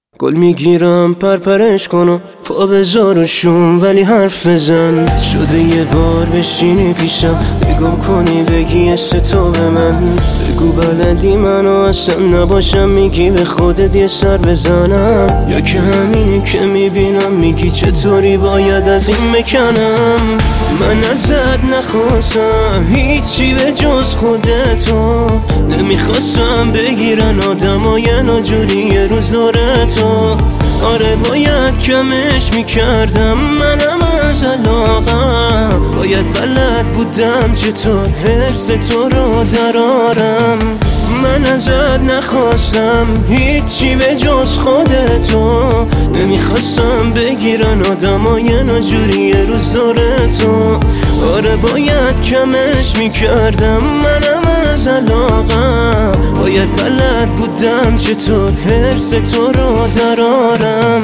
گل میگیرم پرپرش کنم پا بذارشون ولی حرف بزن. شده یه بار بشینی پیشم بگم کنی بگی تو به من. بگو بلدی منو اصلا نباشم میگی به خودت یه سر بزنم. یا که همینی که میبینم میگی چطوری باید از این بکنم. من ازت نخواستم هیچی به جز خودتو. نمیخواستم بگیرن آدمای ناجوری یه روز داره تو. آره باید کمش میکردم منم از علاقم. باید بلد بودم چطور حرص تو رو درارم. من ازت نخواستم هیچی به جز خودتو. نمیخواستم بگیرن آدمای ناجوری یه روز داره تو. آره باید کمش میکردم منم از علاقم. باید بلد بودم چطور حرص تو رو درارم.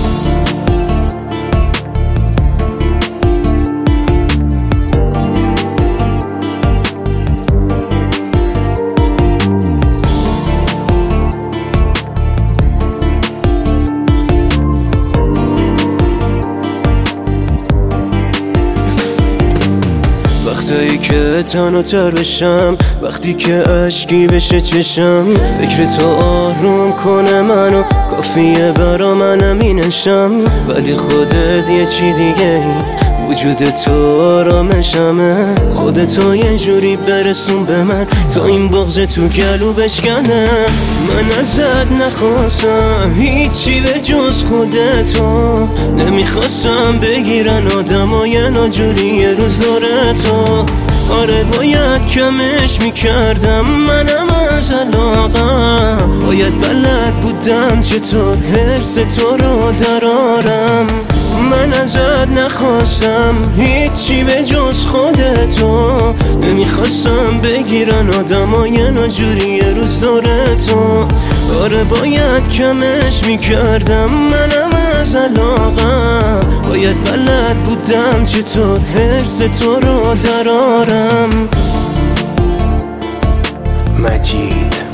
وقتی که تنها تر بشم، وقتی که عشقی بشه چشم، فکر تو آروم کنه منو، کافیه برا من امینشم. ولی خودت یه چی دیگه ای، وجود تو آرامشمه. خودتو یه جوری برسون به من تا این بغض تو گلو بشکنه. من ازت نخواستم هیچی به جز خودتو. نمیخواستم بگیرن آدمای ناجوری یه روز داره تو. آره باید کمش میکردم منم از علاقم. باید بلد بودم چطور حرص تو رو درارم. من ازت نخواستم هیچی به جز خودتو. نمیخواستم بگیرن آدمای ناجوری یه روز داره تو. آره باید کمش میکردم منم از علاقم. باید بلد بودم چطور حرص تو رو درارم. مجید